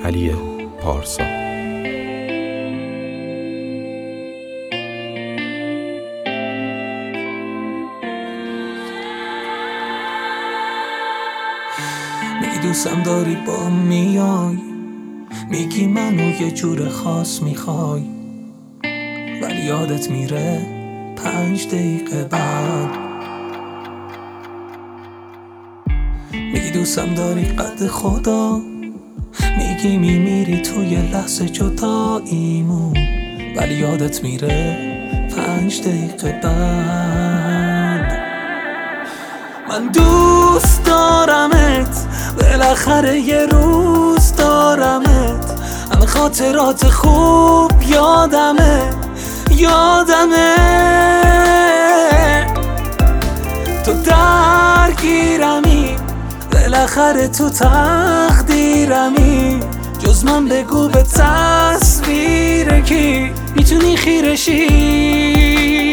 علی پارسا. میگی دوستم داری با میای، میگی منو یه جور خاص میخوای، ولی یادت میره 5 دقیقه بعد. میگی دوستم داری قد خدا، میگی میمیری توی لحظه جداییمون، ولی یادت میره 5 دقیقه بعد. من دوست دارمت، بالاخره یه روز دارمت، همه خاطرات خوب یادمه تو درگیرمی، بالاخره تو تقدیرمی، جز من بگو به تصویر کی میتونی خیرشی.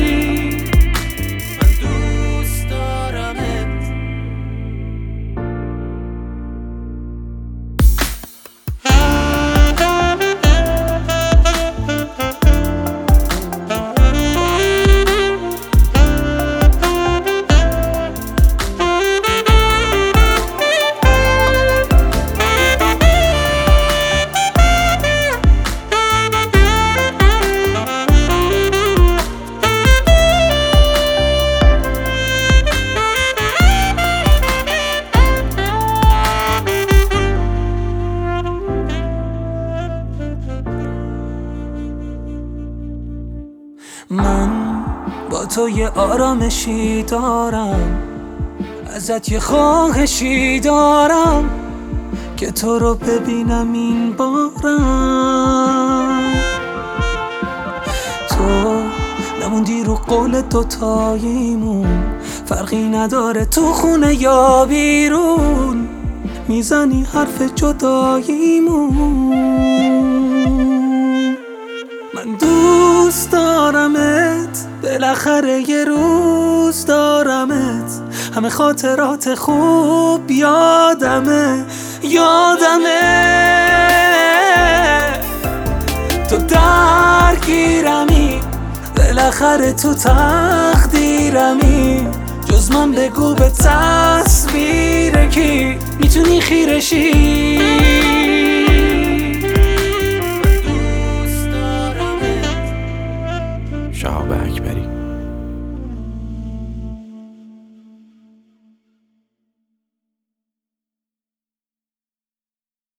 من با تو یه آرامشی دارم، ازت یه خواهشی دارم که تو رو ببینم این بارم. تو نموندی رو قول دوتاییمون، فرقی نداره تو خونه یا بیرون، میزنی حرف جداییمون. من دوست دارمت، بالاخره یه روز دارمت، همه خاطرات خوب یادمه تو درگیرمی، بالاخره تو تقدیرمی، جز من بگو به تصویر کی میتونی خیرشی.